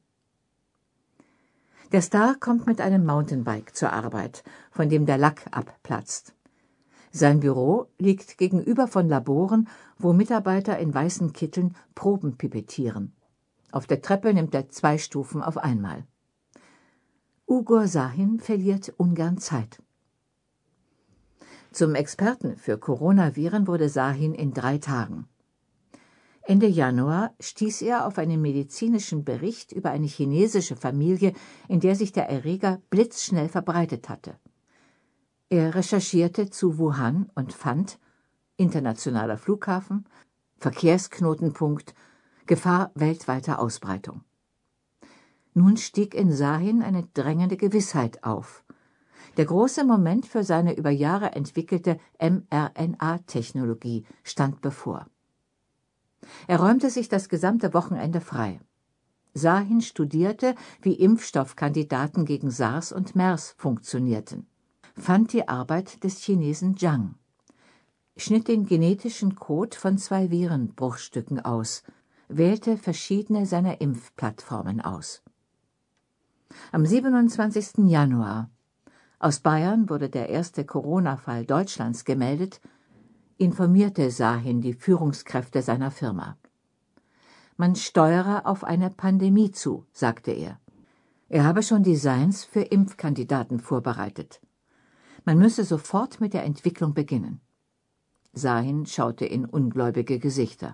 Der Star kommt mit einem Mountainbike zur Arbeit, von dem der Lack abplatzt. Sein Büro liegt gegenüber von Laboren, wo Mitarbeiter in weißen Kitteln Proben pipettieren. Auf der Treppe nimmt er zwei Stufen auf einmal. Ugur Sahin verliert ungern Zeit. Zum Experten für Coronaviren wurde Sahin in drei Tagen. Ende Januar stieß er auf einen medizinischen Bericht über eine chinesische Familie, in der sich der Erreger blitzschnell verbreitet hatte. Er recherchierte zu Wuhan und fand: internationaler Flughafen, Verkehrsknotenpunkt, Gefahr weltweiter Ausbreitung. Nun stieg in Sahin eine drängende Gewissheit auf. Der große Moment für seine über Jahre entwickelte mRNA-Technologie stand bevor. Er räumte sich das gesamte Wochenende frei. Sahin studierte, wie Impfstoffkandidaten gegen SARS und MERS funktionierten, fand die Arbeit des Chinesen Zhang, schnitt den genetischen Code von zwei Virenbruchstücken aus, wählte verschiedene seiner Impfplattformen aus. Am siebenundzwanzigsten Januar, aus Bayern wurde der erste Corona-Fall Deutschlands gemeldet, informierte Sahin die Führungskräfte seiner Firma. Man steuere auf eine Pandemie zu, sagte er. Er habe schon Designs für Impfkandidaten vorbereitet. Man müsse sofort mit der Entwicklung beginnen. Sahin schaute in ungläubige Gesichter.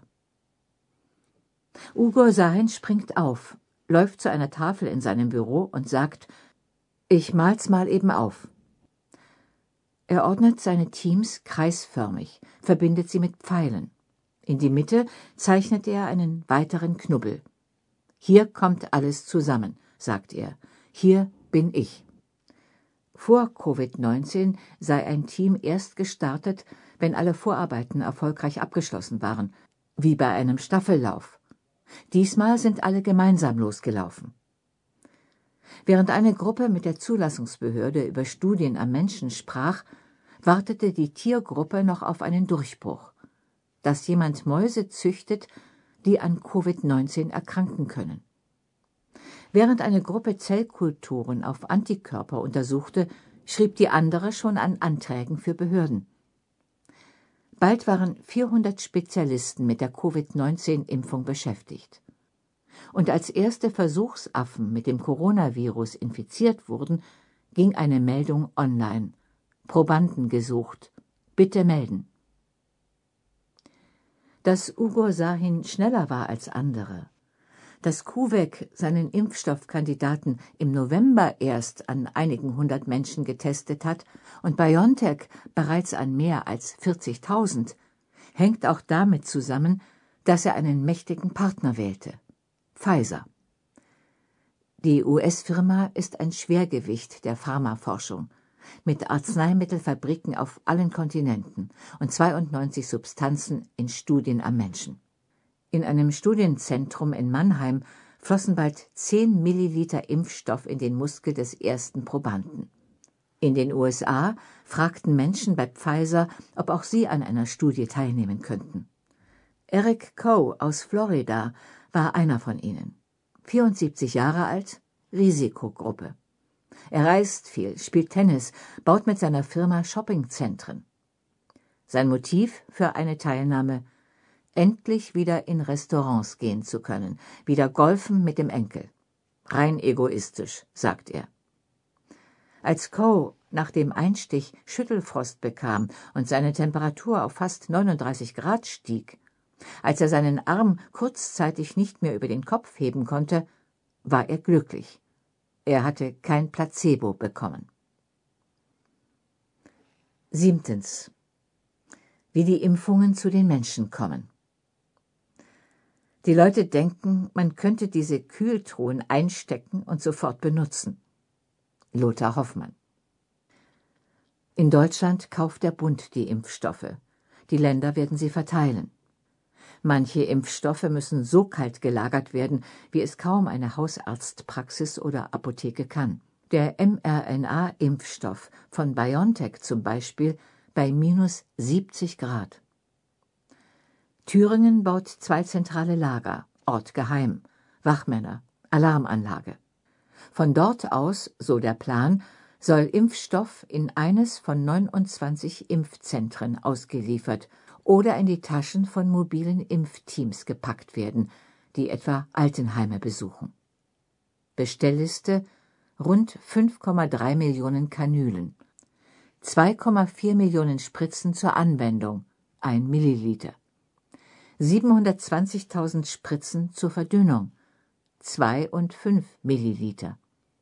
Ugur Sahin springt auf, läuft zu einer Tafel in seinem Büro und sagt: »Ich mal's mal eben auf.« Er ordnet seine Teams kreisförmig, verbindet sie mit Pfeilen. In die Mitte zeichnet er einen weiteren Knubbel. »Hier kommt alles zusammen«, sagt er. »Hier bin ich.« Vor Covid neunzehn sei ein Team erst gestartet, wenn alle Vorarbeiten erfolgreich abgeschlossen waren, wie bei einem Staffellauf. Diesmal sind alle gemeinsam losgelaufen. Während eine Gruppe mit der Zulassungsbehörde über Studien am Menschen sprach, wartete die Tiergruppe noch auf einen Durchbruch, dass jemand Mäuse züchtet, die an Covid neunzehn erkranken können. Während eine Gruppe Zellkulturen auf Antikörper untersuchte, schrieb die andere schon an Anträgen für Behörden. Bald waren vierhundert Spezialisten mit der Covid neunzehn Impfung beschäftigt. Und als erste Versuchsaffen mit dem Coronavirus infiziert wurden, ging eine Meldung online: Probanden gesucht. Bitte melden. Dass Ugur Sahin schneller war als andere, Dass CureVac seinen Impfstoffkandidaten im November erst an einigen hundert Menschen getestet hat und BioNTech bereits an mehr als vierzigtausend, hängt auch damit zusammen, dass er einen mächtigen Partner wählte: Pfizer. Die U S-Firma ist ein Schwergewicht der Pharmaforschung, mit Arzneimittelfabriken auf allen Kontinenten und zweiundneunzig Substanzen in Studien am Menschen. In einem Studienzentrum in Mannheim flossen bald zehn Milliliter Impfstoff in den Muskel des ersten Probanden. In den U S A fragten Menschen bei Pfizer, ob auch sie an einer Studie teilnehmen könnten. Eric Coe aus Florida war einer von ihnen. vierundsiebzig Jahre alt, Risikogruppe. Er reist viel, spielt Tennis, baut mit seiner Firma Shoppingzentren. Sein Motiv für eine Teilnahme: endlich wieder in Restaurants gehen zu können, wieder golfen mit dem Enkel. Rein egoistisch, sagt er. Als Coe nach dem Einstich Schüttelfrost bekam und seine Temperatur auf fast neununddreißig Grad stieg, als er seinen Arm kurzzeitig nicht mehr über den Kopf heben konnte, war er glücklich. Er hatte kein Placebo bekommen. Siebtens. Wie die Impfungen zu den Menschen kommen. Die Leute denken, man könnte diese Kühltruhen einstecken und sofort benutzen. Lothar Hoffmann. In Deutschland kauft der Bund die Impfstoffe. Die Länder werden sie verteilen. Manche Impfstoffe müssen so kalt gelagert werden, wie es kaum eine Hausarztpraxis oder Apotheke kann. Der mRNA-Impfstoff von BioNTech zum Beispiel bei minus siebzig Grad. Thüringen baut zwei zentrale Lager, Ort geheim, Wachmänner, Alarmanlage. Von dort aus, so der Plan, soll Impfstoff in eines von neunundzwanzig Impfzentren ausgeliefert oder in die Taschen von mobilen Impfteams gepackt werden, die etwa Altenheime besuchen. Bestellliste: rund fünf Komma drei Millionen Kanülen, zwei Komma vier Millionen Spritzen zur Anwendung, ein Milliliter, siebenhundertzwanzigtausend Spritzen zur Verdünnung, zwei und fünf Milliliter,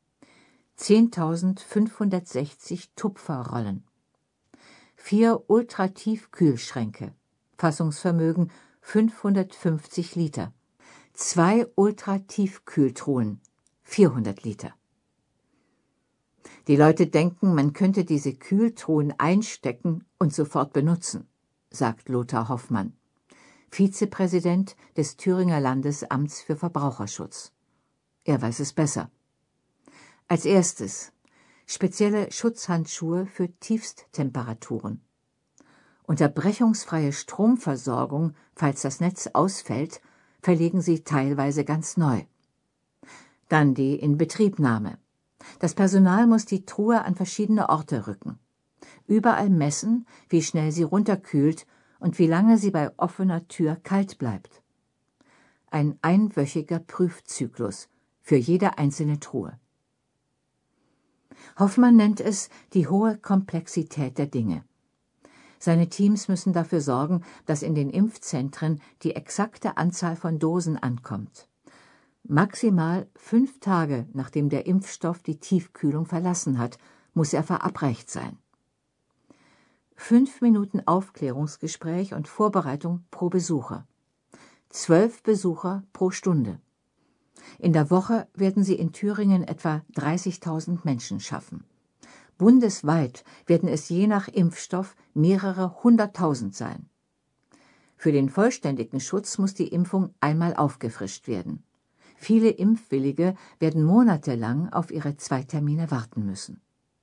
zehntausendfünfhundertsechzig Tupferrollen, vier Ultratiefkühlschränke, Fassungsvermögen fünfhundertfünfzig Liter, zwei Ultratiefkühltruhen, vierhundert Liter. Die Leute denken, man könnte diese Kühltruhen einstecken und sofort benutzen, sagt Lothar Hoffmann, Vizepräsident des Thüringer Landesamts für Verbraucherschutz. Er weiß es besser. Als erstes spezielle Schutzhandschuhe für Tiefsttemperaturen. Unterbrechungsfreie Stromversorgung, falls das Netz ausfällt, verlegen sie teilweise ganz neu. Dann die Inbetriebnahme. Das Personal muss die Truhe an verschiedene Orte rücken. Überall messen, wie schnell sie runterkühlt und wie lange sie bei offener Tür kalt bleibt. Ein einwöchiger Prüfzyklus für jede einzelne Truhe. Hoffmann nennt es die hohe Komplexität der Dinge. Seine Teams müssen dafür sorgen, dass in den Impfzentren die exakte Anzahl von Dosen ankommt. Maximal fünf Tage, nachdem der Impfstoff die Tiefkühlung verlassen hat, muss er verabreicht sein. Fünf Minuten Aufklärungsgespräch und Vorbereitung pro Besucher. Zwölf Besucher pro Stunde. In der Woche werden sie in Thüringen etwa dreißigtausend Menschen schaffen. Bundesweit werden es je nach Impfstoff mehrere hunderttausend sein. Für den vollständigen Schutz muss die Impfung einmal aufgefrischt werden. Viele Impfwillige werden monatelang auf ihre Zweitermine warten müssen.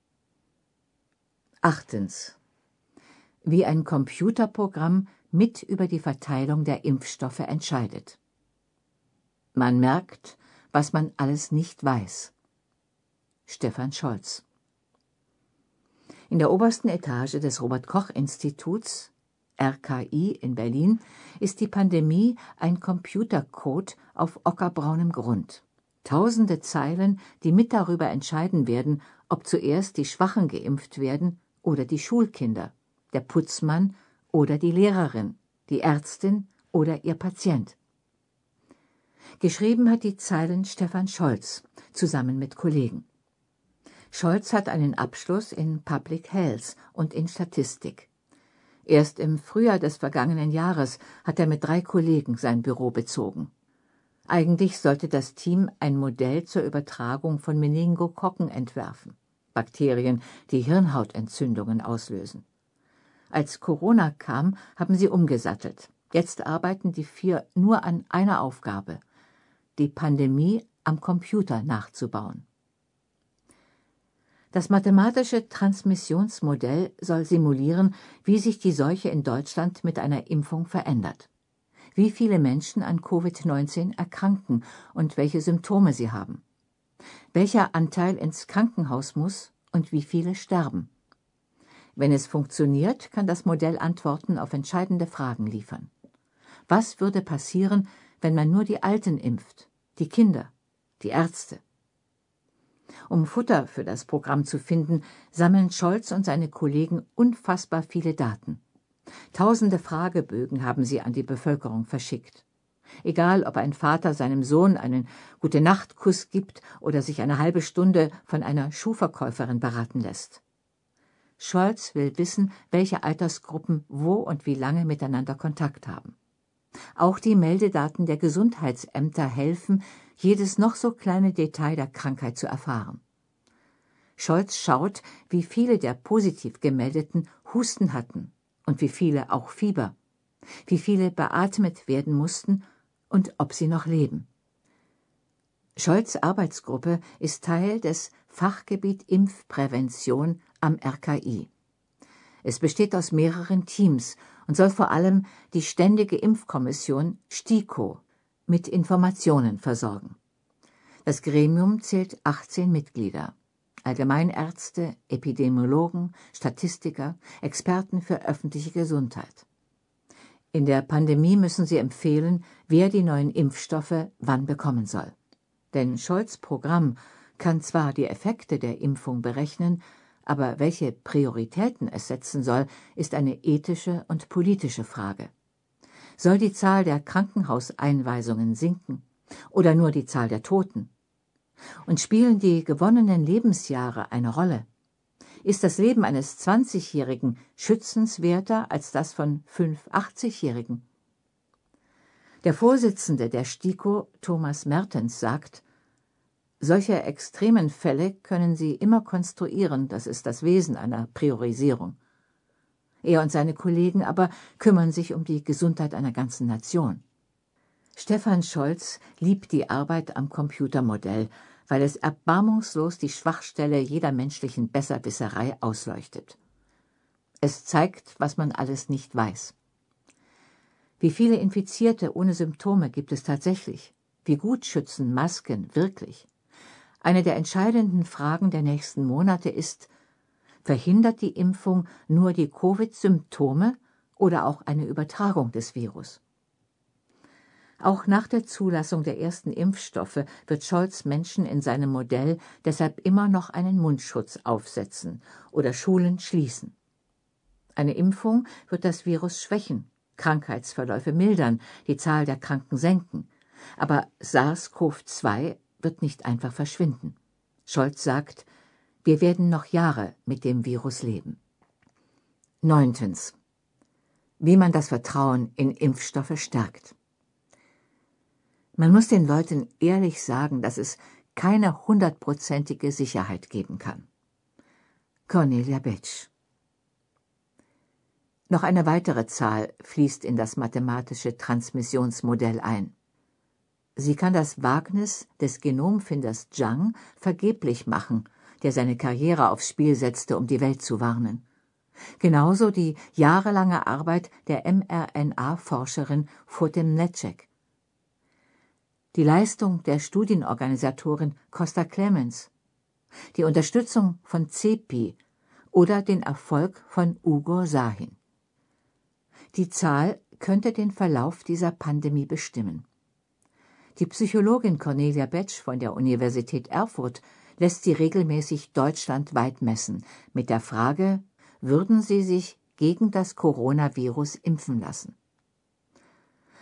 Achtens. Wie ein Computerprogramm mit über die Verteilung der Impfstoffe entscheidet. Man merkt, was man alles nicht weiß. Stefan Scholz. In der obersten Etage des Robert-Koch-Instituts, R K I in Berlin, ist die Pandemie ein Computercode auf ockerbraunem Grund. Tausende Zeilen, die mit darüber entscheiden werden, ob zuerst die Schwachen geimpft werden oder die Schulkinder, der Putzmann oder die Lehrerin, die Ärztin oder ihr Patient. Geschrieben hat die Zeilen Stefan Scholz, zusammen mit Kollegen. Scholz hat einen Abschluss in Public Health und in Statistik. Erst im Frühjahr des vergangenen Jahres hat er mit drei Kollegen sein Büro bezogen. Eigentlich sollte das Team ein Modell zur Übertragung von Meningokokken entwerfen, Bakterien, die Hirnhautentzündungen auslösen. Als Corona kam, haben sie umgesattelt. Jetzt arbeiten die vier nur an einer Aufgabe: die Pandemie am Computer nachzubauen. Das mathematische Transmissionsmodell soll simulieren, wie sich die Seuche in Deutschland mit einer Impfung verändert. Wie viele Menschen an Covid neunzehn erkranken und welche Symptome sie haben. Welcher Anteil ins Krankenhaus muss und wie viele sterben. Wenn es funktioniert, kann das Modell Antworten auf entscheidende Fragen liefern. Was würde passieren, wenn man nur die Alten impft, die Kinder, die Ärzte? Um Futter für das Programm zu finden, sammeln Scholz und seine Kollegen unfassbar viele Daten. Tausende Fragebögen haben sie an die Bevölkerung verschickt. Egal, ob ein Vater seinem Sohn einen Gute-Nacht-Kuss gibt oder sich eine halbe Stunde von einer Schuhverkäuferin beraten lässt. Scholz will wissen, welche Altersgruppen wo und wie lange miteinander Kontakt haben. Auch die Meldedaten der Gesundheitsämter helfen, jedes noch so kleine Detail der Krankheit zu erfahren. Scholz schaut, wie viele der positiv Gemeldeten Husten hatten und wie viele auch Fieber, wie viele beatmet werden mussten und ob sie noch leben. Scholz' Arbeitsgruppe ist Teil des Fachgebiet Impfprävention am R K I. Es besteht aus mehreren Teams und soll vor allem die Ständige Impfkommission STIKO mit Informationen versorgen. Das Gremium zählt achtzehn Mitglieder: Allgemeinärzte, Epidemiologen, Statistiker, Experten für öffentliche Gesundheit. In der Pandemie müssen sie empfehlen, wer die neuen Impfstoffe wann bekommen soll. Denn Scholz' Programm kann zwar die Effekte der Impfung berechnen, aber welche Prioritäten es setzen soll, ist eine ethische und politische Frage. Soll die Zahl der Krankenhauseinweisungen sinken oder nur die Zahl der Toten? Und spielen die gewonnenen Lebensjahre eine Rolle? Ist das Leben eines zwanzigjährigen schützenswerter als das von fünf achtzigjährigen? Der Vorsitzende der STIKO, Thomas Mertens, sagt: Solche extremen Fälle können Sie immer konstruieren, das ist das Wesen einer Priorisierung. Er und seine Kollegen aber kümmern sich um die Gesundheit einer ganzen Nation. Stefan Scholz liebt die Arbeit am Computermodell, weil es erbarmungslos die Schwachstelle jeder menschlichen Besserwisserei ausleuchtet. Es zeigt, was man alles nicht weiß. Wie viele Infizierte ohne Symptome gibt es tatsächlich? Wie gut schützen Masken wirklich? Eine der entscheidenden Fragen der nächsten Monate ist: Verhindert die Impfung nur die Covid-Symptome oder auch eine Übertragung des Virus? Auch nach der Zulassung der ersten Impfstoffe wird Scholz Menschen in seinem Modell deshalb immer noch einen Mundschutz aufsetzen oder Schulen schließen. Eine Impfung wird das Virus schwächen, Krankheitsverläufe mildern, die Zahl der Kranken senken. Aber SARS CoV zwei wird nicht einfach verschwinden. Scholz sagt, wir werden noch Jahre mit dem Virus leben. Neuntens. Wie man das Vertrauen in Impfstoffe stärkt. Man muss den Leuten ehrlich sagen, dass es keine hundertprozentige Sicherheit geben kann. Cornelia Betsch. Noch eine weitere Zahl fließt in das mathematische Transmissionsmodell ein. Sie kann das Wagnis des Genomfinders Zhang vergeblich machen, der seine Karriere aufs Spiel setzte, um die Welt zu warnen. Genauso die jahrelange Arbeit der mRNA-Forscherin Fotim Netschek. Die Leistung der Studienorganisatorin Costa Clemens, die Unterstützung von CEPI oder den Erfolg von Ugur Sahin. Die Zahl könnte den Verlauf dieser Pandemie bestimmen. Die Psychologin Cornelia Betsch von der Universität Erfurt lässt sie regelmäßig deutschlandweit messen, mit der Frage, würden Sie sich gegen das Coronavirus impfen lassen?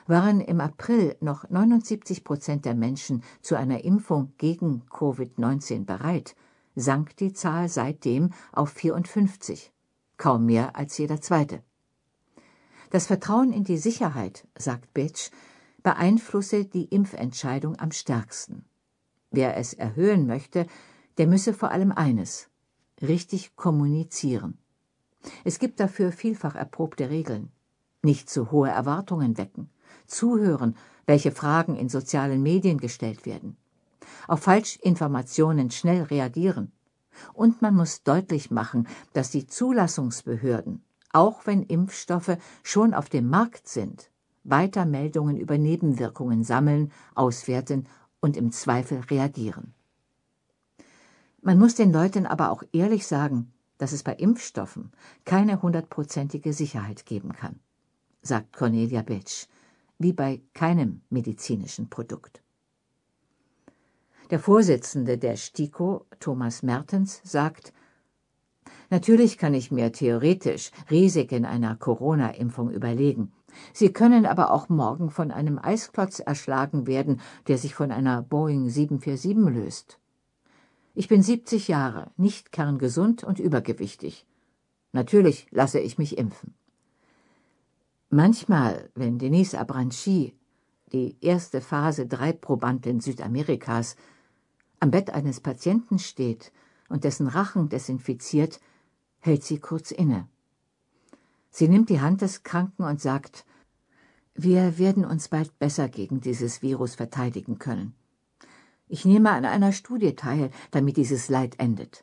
Waren im April noch neunundsiebzig Prozent der Menschen zu einer Impfung gegen Covid neunzehn bereit, sank die Zahl seitdem auf vierundfünfzig, kaum mehr als jeder Zweite. Das Vertrauen in die Sicherheit, sagt Bitsch, beeinflusse die Impfentscheidung am stärksten. Wer es erhöhen möchte, der müsse vor allem eines: richtig kommunizieren. Es gibt dafür vielfach erprobte Regeln. Nicht zu hohe Erwartungen wecken, zuhören, welche Fragen in sozialen Medien gestellt werden, auf Falschinformationen schnell reagieren. Und man muss deutlich machen, dass die Zulassungsbehörden, auch wenn Impfstoffe schon auf dem Markt sind, weiter Meldungen über Nebenwirkungen sammeln, auswerten und im Zweifel reagieren. Man muss den Leuten aber auch ehrlich sagen, dass es bei Impfstoffen keine hundertprozentige Sicherheit geben kann, sagt Cornelia Bitsch, wie bei keinem medizinischen Produkt. Der Vorsitzende der STIKO, Thomas Mertens, sagt: Natürlich kann ich mir theoretisch Risiken einer Corona-Impfung überlegen. Sie können aber auch morgen von einem Eisklotz erschlagen werden, der sich von einer Boeing sieben vier sieben löst. Ich bin siebzig Jahre, nicht kerngesund und übergewichtig. Natürlich lasse ich mich impfen. Manchmal, wenn Denise Abranchi, die erste Phase drei Probandin Südamerikas, am Bett eines Patienten steht und dessen Rachen desinfiziert, hält sie kurz inne. Sie nimmt die Hand des Kranken und sagt: Wir werden uns bald besser gegen dieses Virus verteidigen können. Ich nehme an einer Studie teil, damit dieses Leid endet.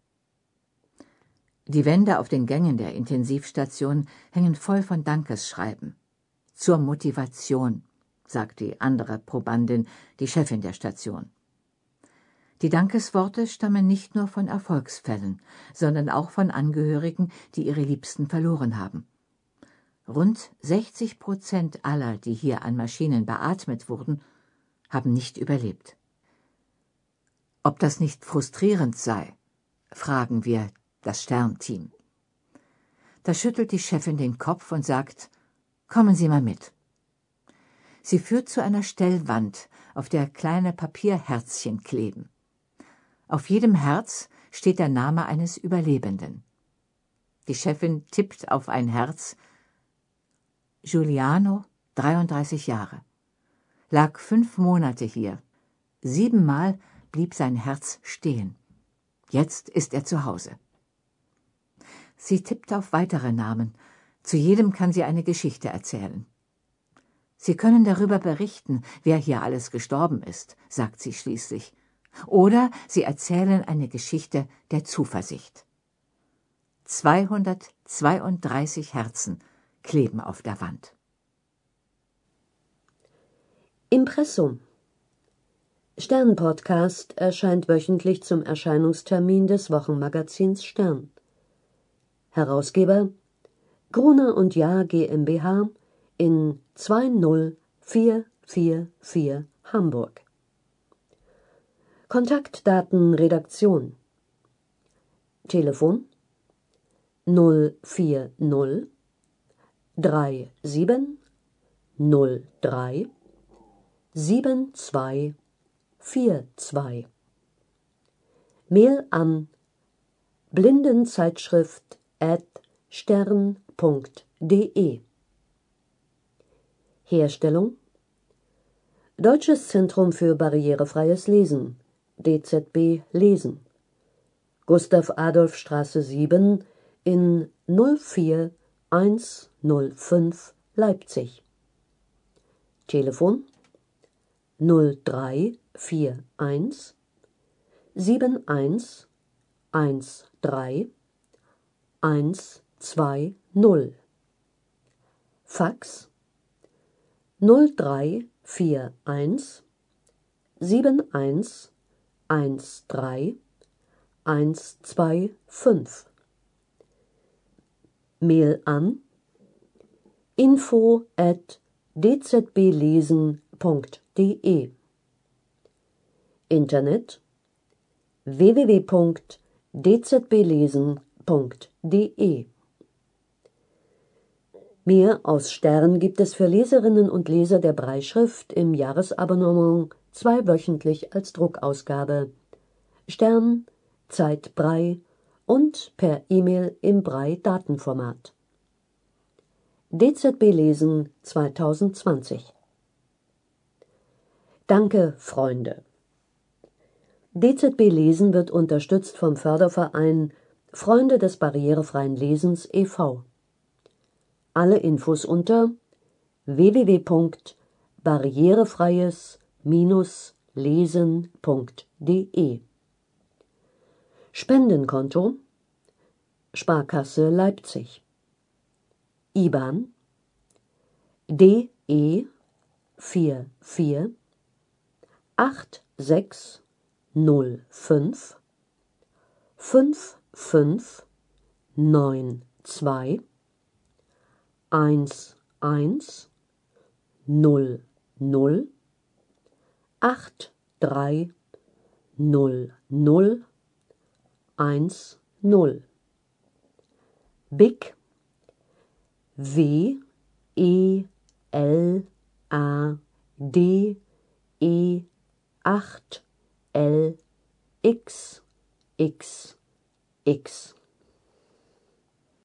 Die Wände auf den Gängen der Intensivstation hängen voll von Dankesschreiben. Zur Motivation, sagt die andere Probandin, die Chefin der Station. Die Dankesworte stammen nicht nur von Erfolgsfällen, sondern auch von Angehörigen, die ihre Liebsten verloren haben. Rund sechzig Prozent aller, die hier an Maschinen beatmet wurden, haben nicht überlebt. Ob das nicht frustrierend sei, fragen wir das Sternteam. Da schüttelt die Chefin den Kopf und sagt: Kommen Sie mal mit. Sie führt zu einer Stellwand, auf der kleine Papierherzchen kleben. Auf jedem Herz steht der Name eines Überlebenden. Die Chefin tippt auf ein Herz. Giuliano, dreiunddreißig Jahre, lag fünf Monate hier. Siebenmal blieb sein Herz stehen. Jetzt ist er zu Hause. Sie tippt auf weitere Namen. Zu jedem kann sie eine Geschichte erzählen. Sie können darüber berichten, wer hier alles gestorben ist, sagt sie schließlich. Oder sie erzählen eine Geschichte der Zuversicht. zweihundertzweiunddreißig Herzen kleben auf der Wand. Impressum. Stern-Podcast erscheint wöchentlich zum Erscheinungstermin des Wochenmagazins Stern. Herausgeber Gruner und Jahr GmbH in zwei null vier vier vier Hamburg. Kontaktdaten Redaktion: Telefon null vier null drei sieben null drei sieben zwei vier zwei. Mail an blindenzeitschrift at stern punkt de. Herstellung Deutsches Zentrum für barrierefreies Lesen, D Z B Lesen, Gustav-Adolf-Straße sieben in null vier eins null fünf Leipzig. Telefon null drei vier eins sieben eins eins drei eins zwei null. Fax null drei vier eins sieben eins eins drei eins zwei fünf. Mail an info at d z b lesen punkt de. Internet w w w punkt d z b lesen punkt de. Mehr aus Stern gibt es für Leserinnen und Leser der Brailleschrift im Jahresabonnement zweiwöchentlich als Druckausgabe. Stern, Zeit Braille und per E-Mail im Braille-Datenformat. D Z B Lesen zweitausendzwanzig. Danke, Freunde! D Z B Lesen wird unterstützt vom Förderverein Freunde des barrierefreien Lesens e V Alle Infos unter w w w punkt barrierefreies Bindestrich lesen punkt de. Spendenkonto Sparkasse Leipzig. I B A N D E vier vier acht sechs null fünf fünf fünf neun zwei eins eins null null acht drei null null eins null. B I C W E L A D E acht L X X X